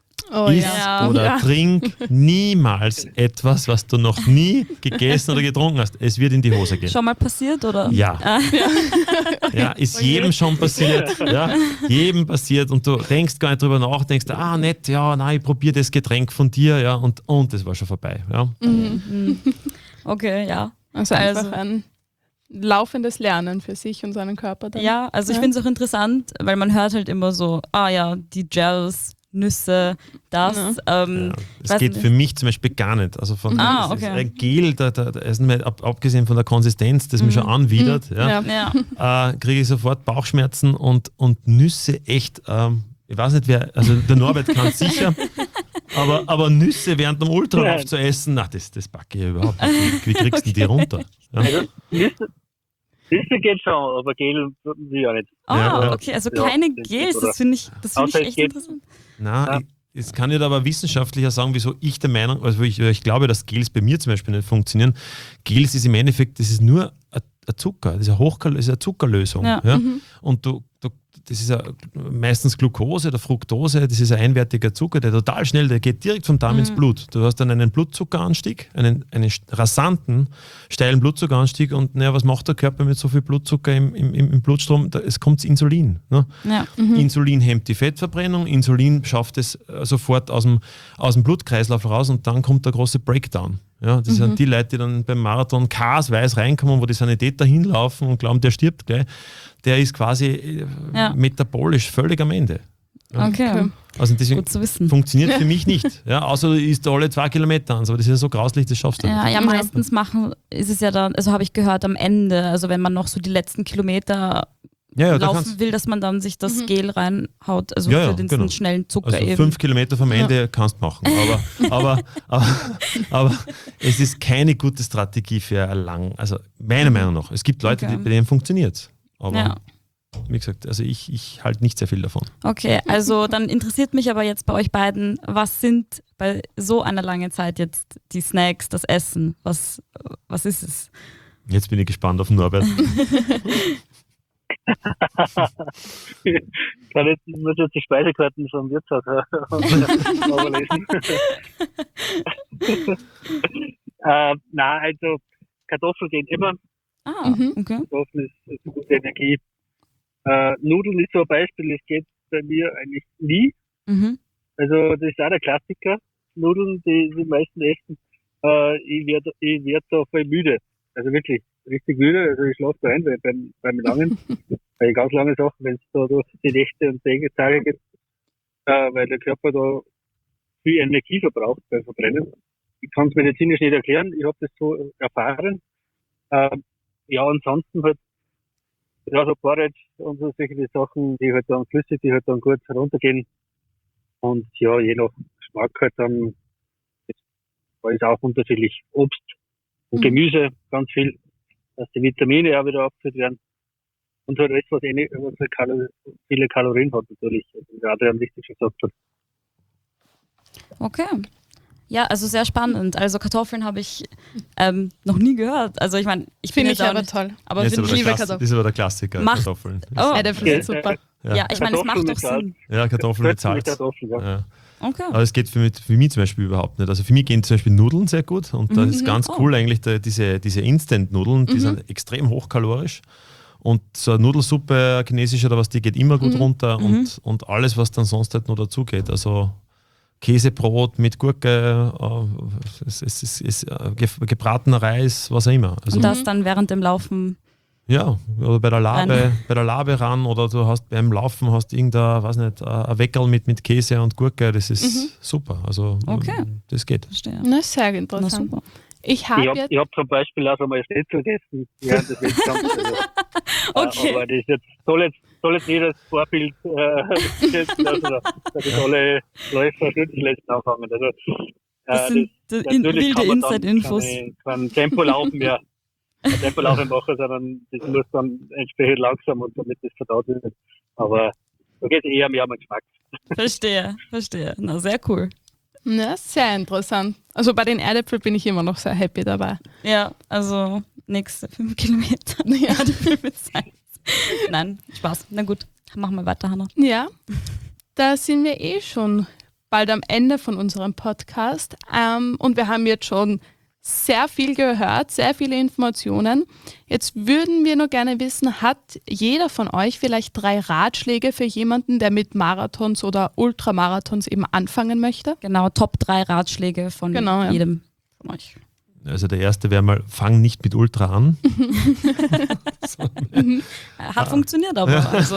Trink niemals etwas, was du noch nie gegessen oder getrunken hast. Es wird in die Hose gehen. Schon mal passiert, oder? Ja. Ja, ist jedem schon passiert. Ja, jedem passiert und du denkst gar nicht drüber nach, denkst, nett, ich probiere das Getränk von dir, ja, und das war schon vorbei. Ja. Okay, ja. Also einfach ein laufendes Lernen für sich und seinen Körper dann. Ja, also ich finde es auch interessant, weil man hört halt immer so, die Gels, Nüsse, das. Das geht für mich zum Beispiel gar nicht. Also von ein Gel, abgesehen von der Konsistenz, das mich schon anwidert, kriege ich sofort Bauchschmerzen und Nüsse echt, ich weiß nicht wer, also der Norbert kann es sicher, aber Nüsse während dem Ultralauf zu essen, das packe ich überhaupt nicht. Wie kriegst du die runter? Ja. Also, Nüsse geht schon, aber Gel will ich auch nicht. Okay, also keine Gels, das finde ich echt interessant. Das kann ich aber wissenschaftlicher sagen, wieso ich der Meinung, also ich glaube, dass Gels bei mir zum Beispiel nicht funktionieren. Gels ist im Endeffekt, das ist nur ein Zucker, das ist eine Zuckerlösung. Ja. Und das ist ja meistens Glucose oder Fructose, das ist ein einwertiger Zucker, der total schnell, der geht direkt vom Darm ins Blut. Du hast dann einen Blutzuckeranstieg, einen rasanten, steilen Blutzuckeranstieg und was macht der Körper mit so viel Blutzucker im Blutstrom? Es kommt das Insulin. Ne? Ja. Insulin hemmt die Fettverbrennung, Insulin schafft es sofort aus dem Blutkreislauf raus und dann kommt der große Breakdown. Ja, das sind die Leute, die dann beim Marathon weiß reinkommen, wo die Sanitäter hinlaufen und glauben, der stirbt gleich. Der ist quasi metabolisch völlig am Ende. Ja. Okay. Also deswegen gut zu wissen. Funktioniert für mich nicht. Ja, außer du isst alle 2 Kilometer an, aber das ist ja so grauslich, das schaffst du nicht. Ja, meistens ist es ja dann, also habe ich gehört, am Ende, also wenn man noch so die letzten Kilometer laufen will, dass man dann sich das Gel reinhaut, also für den schnellen Zucker also 5 Kilometer vom Ende kannst du machen, aber es ist keine gute Strategie für also meiner Meinung nach. Es gibt Leute, bei denen funktioniert es. Aber wie gesagt, also ich halte nicht sehr viel davon. Okay, also dann interessiert mich aber jetzt bei euch beiden, was sind bei so einer langen Zeit jetzt die Snacks, das Essen? Was ist es? Jetzt bin ich gespannt auf Norbert. Ich muss jetzt die Speisekarten vom Wirtshaus überlesen. Nein, also Kartoffeln gehen immer. Okay. Kartoffeln ist eine gute Energie. Nudeln ist so ein Beispiel, das geht bei mir eigentlich nie. Mhm. Also das ist auch der Klassiker. Nudeln, die meisten essen. Ich werd da voll müde. Also wirklich richtig müde. Also ich schlafe da ein beim Langen. Bei ganz langen Sachen, wenn es da durch die Nächte und Tage geht, weil der Körper da viel Energie verbraucht beim Verbrennen. Ich kann es medizinisch nicht erklären. Ich habe das so erfahren. Ja, ansonsten halt ja, so Porridge und so solche Sachen, die halt dann flüssig, die halt dann gut heruntergehen. Und ja, je nach Geschmack halt dann ist auch unterschiedlich. Obst und Gemüse, ganz viel, dass die Vitamine auch wieder abgeführt werden. Und halt alles, was viele Kalorien hat natürlich. Also, wie der Adrian richtig gesagt hat. Okay. Ja, also sehr spannend. Also Kartoffeln habe ich noch nie gehört. Also ich meine, ich Finde jetzt ich auch aber nicht, toll. aber Das ist finde aber, ich der liebe Das ist aber der Klassiker, Macht- Kartoffeln. Oh. Ja, der finde ich Ja, super. ja, ich meine, es macht doch Kartoffeln mit Sinn. Ja, Kartoffeln mit Salz. Salz. Kartoffeln, ja. Ja. Okay. Aber es geht für mich zum Beispiel überhaupt nicht. Also für mich gehen zum Beispiel Nudeln sehr gut und da ist ganz cool eigentlich diese Instant-Nudeln, die sind extrem hochkalorisch und so eine Nudelsuppe, chinesisch oder was, die geht immer gut runter und alles, was dann sonst halt noch dazu geht. Also Käsebrot mit Gurke, gebratener Reis, was auch immer. Also, Und das dann während dem Laufen. ja, oder bei der Labe ran oder du hast beim Laufen hast irgendein, weiß nicht, ein Weckerl mit Käse und Gurke, das ist super. Also Okay. das geht. Verstehe. Na, sehr Na interessant. super. Ich habe jetzt. Ich hab zum Beispiel auch schon mal Schnitzel gegessen während des Wettkampfs. Okay. Aber das jetzt soll jetzt nicht als Vorbild setzen, also, dass jetzt alle Läufer Schnitzel essen anfangen. Also, Das sind natürlich wilde kann man dann Inside-Infos. kein Tempolaufen mehr. Ein Tempolaufen machen, sondern das muss dann entsprechend langsam und damit das verdaut wird. Aber da geht es eher mehr um den Geschmack. Verstehe. Na, sehr cool. Ja, sehr interessant. Also bei den Erdäpfeln bin ich immer noch sehr happy dabei. Ja, also nächste 5 Kilometer. Ja. Die 5 ist Zeit. Nein, Spaß. Na gut, machen wir weiter, Hannah. Ja, da sind wir schon bald am Ende von unserem Podcast und wir haben jetzt schon sehr viel gehört, sehr viele Informationen. Jetzt würden wir nur gerne wissen, hat jeder von euch vielleicht 3 Ratschläge für jemanden, der mit Marathons oder Ultramarathons eben anfangen möchte? Genau, Top 3 Ratschläge von Genau, ja. jedem von euch. Also der erste wäre mal, fang nicht mit Ultra an. Hat funktioniert aber. Also,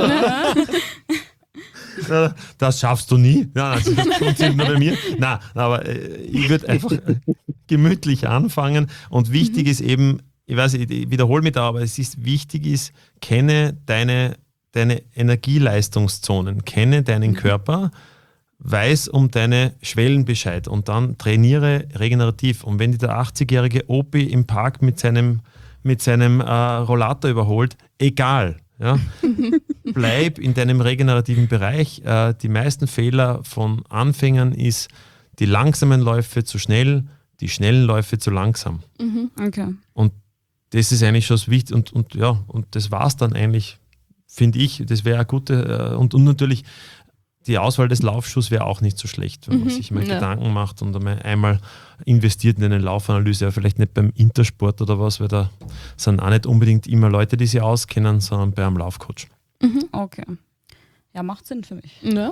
Das schaffst du nie. Ja, das funktioniert nur bei mir. Nein, aber ich würde einfach gemütlich anfangen. Und wichtig ist eben, ich weiß, ich wiederhole mich da, aber es ist wichtig kenne deine Energieleistungszonen, kenne deinen Körper, weiß um deine Schwellen Bescheid und dann trainiere regenerativ. Und wenn dich der 80-jährige Opi im Park mit seinem Rollator überholt, egal. Ja? Bleib in deinem regenerativen Bereich. Die meisten Fehler von Anfängern ist, die langsamen Läufe zu schnell, die schnellen Läufe zu langsam. okay. Und das ist eigentlich schon das Wichtige. Und das war es dann eigentlich, finde ich. Das wäre eine gute, und natürlich die Auswahl des Laufschuhs wäre auch nicht so schlecht, wenn man sich mal Gedanken macht und einmal investiert in eine Laufanalyse, aber vielleicht nicht beim Intersport oder was, weil da sind auch nicht unbedingt immer Leute, die sich auskennen, sondern bei einem Laufcoach. Okay. Ja, macht Sinn für mich. Ja.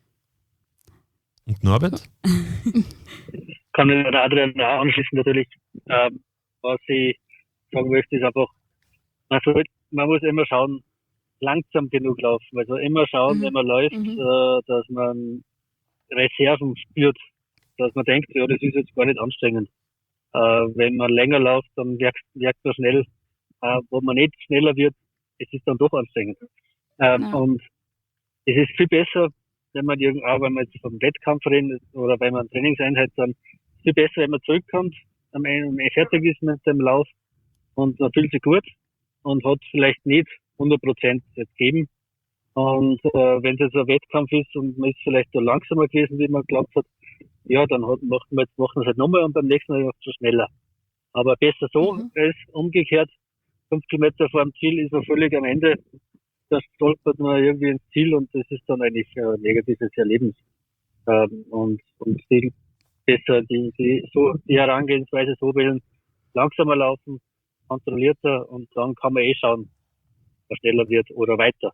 Und Norbert? Kann ich den Adrian auch anschließen natürlich. Was ich sagen möchte, ist einfach, man muss immer schauen, langsam genug laufen. Also immer schauen, wenn man läuft, dass man Reserven spürt, dass man denkt, ja, das ist jetzt gar nicht anstrengend. Wenn man länger läuft, dann merkt man schnell, wo man nicht schneller wird, es ist dann doch anstrengend. Und es ist viel besser, wenn man jetzt vom Wettkampf redet oder wenn man eine Trainingseinheit, dann ist es viel besser, wenn man zurückkommt, am Ende fertig ist mit dem Lauf und man fühlt sich gut und hat vielleicht nicht 100% jetzt geben. Und wenn es jetzt ein Wettkampf ist und man ist vielleicht so langsamer gewesen, wie man geglaubt hat, ja, dann machen wir es halt nochmal und beim nächsten Mal noch schneller. Aber besser so als umgekehrt. 5 Kilometer vor dem Ziel ist man völlig am Ende. Da stolpert man irgendwie ins Ziel und das ist dann eigentlich ein negatives Erlebnis. Und viel besser die Herangehensweise so wählen, langsamer laufen, kontrollierter und dann kann man schauen, was schneller wird oder weiter.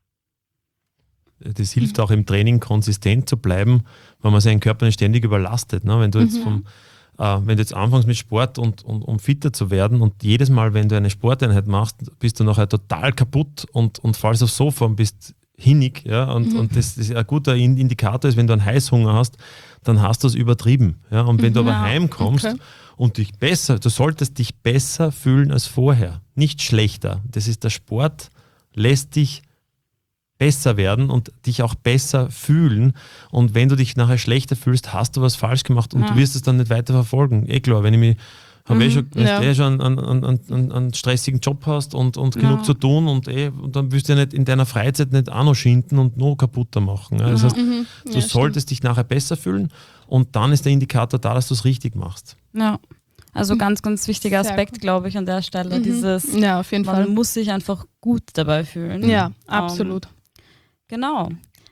Das hilft auch im Training konsistent zu bleiben, wenn man seinen Körper nicht ständig überlastet. Ne? Wenn du jetzt wenn du jetzt anfängst mit Sport und um fitter zu werden und jedes Mal, wenn du eine Sporteinheit machst, bist du nachher total kaputt und fallst aufs Sofa und bist hinnig. Ja? Und das ist ein guter Indikator ist, wenn du einen Heißhunger hast, dann hast du es übertrieben. Ja? Und wenn du aber heimkommst und du solltest dich besser fühlen als vorher, nicht schlechter. Das ist der Sport, lässt dich besser werden und dich auch besser fühlen. Und wenn du dich nachher schlechter fühlst, hast du was falsch gemacht und du wirst es dann nicht weiter verfolgen. Klar, wenn ich mich schon einen stressigen Job hast und genug zu tun und dann willst du ja nicht in deiner Freizeit nicht auch noch schinden und noch kaputter machen. Ja? Das heißt, du solltest dich nachher besser fühlen und dann ist der Indikator da, dass du es richtig machst. Ja. Also ganz, ganz wichtiger Aspekt, glaube ich, an der Stelle. Auf jeden Fall. Man muss sich einfach gut dabei fühlen. Ja, absolut. Genau.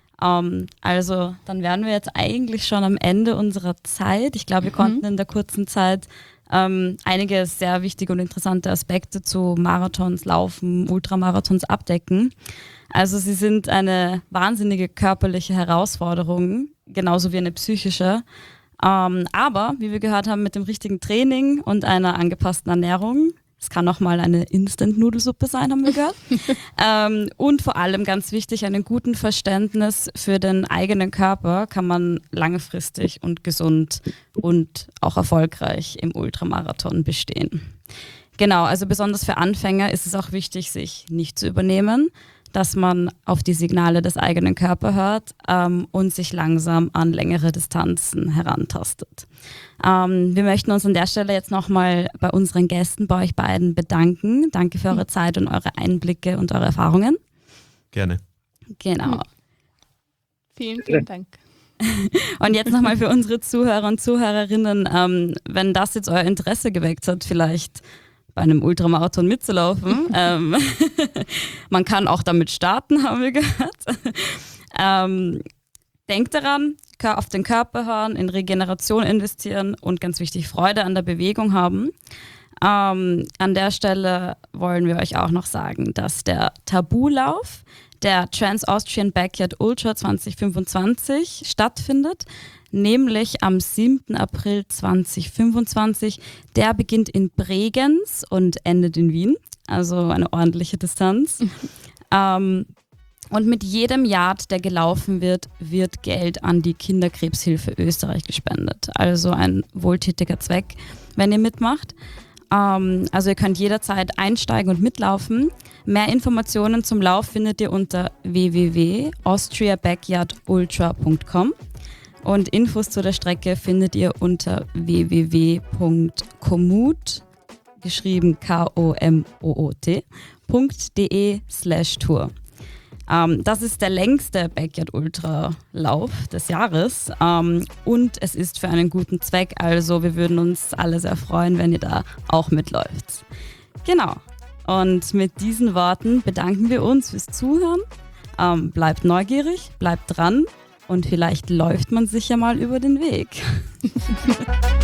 Also dann wären wir jetzt eigentlich schon am Ende unserer Zeit. Ich glaube, wir konnten in der kurzen Zeit einige sehr wichtige und interessante Aspekte zu Marathons, Laufen, Ultramarathons abdecken. Also sie sind eine wahnsinnige körperliche Herausforderung, genauso wie eine psychische. Aber, wie wir gehört haben, mit dem richtigen Training und einer angepassten Ernährung, es kann auch mal eine Instant-Nudelsuppe sein, haben wir gehört. Und vor allem ganz wichtig, einem guten Verständnis für den eigenen Körper kann man langfristig und gesund und auch erfolgreich im Ultramarathon bestehen. Genau, also besonders für Anfänger ist es auch wichtig, sich nicht zu übernehmen, dass man auf die Signale des eigenen Körpers hört und sich langsam an längere Distanzen herantastet. Wir möchten uns an der Stelle jetzt nochmal bei unseren Gästen, bei euch beiden bedanken. Danke für eure Zeit und eure Einblicke und eure Erfahrungen. Gerne. Genau. Vielen, vielen Dank. Und jetzt nochmal für unsere Zuhörer und Zuhörerinnen, wenn das jetzt euer Interesse geweckt hat, vielleicht bei einem Ultramarathon mitzulaufen. Man kann auch damit starten, haben wir gehört. Denkt daran, auf den Körper hören, in Regeneration investieren und ganz wichtig, Freude an der Bewegung haben. An der Stelle wollen wir euch auch noch sagen, dass der Tabulauf, der Trans-Austrian Backyard Ultra 2025 stattfindet, nämlich am 7. April 2025. Der beginnt in Bregenz und endet in Wien, also eine ordentliche Distanz. Und mit jedem Yard, der gelaufen wird, wird Geld an die Kinderkrebshilfe Österreich gespendet. Also ein wohltätiger Zweck, wenn ihr mitmacht. Also ihr könnt jederzeit einsteigen und mitlaufen. Mehr Informationen zum Lauf findet ihr unter www.austriabackyardultra.com. Und Infos zu der Strecke findet ihr unter www.komoot, geschrieben komoot.de/Tour. Das ist der längste Backyard Ultra Lauf des Jahres und es ist für einen guten Zweck, also wir würden uns alle sehr freuen, wenn ihr da auch mitläuft. Genau. Und mit diesen Worten bedanken wir uns fürs Zuhören. Bleibt neugierig, bleibt dran. Und vielleicht läuft man sich ja mal über den Weg.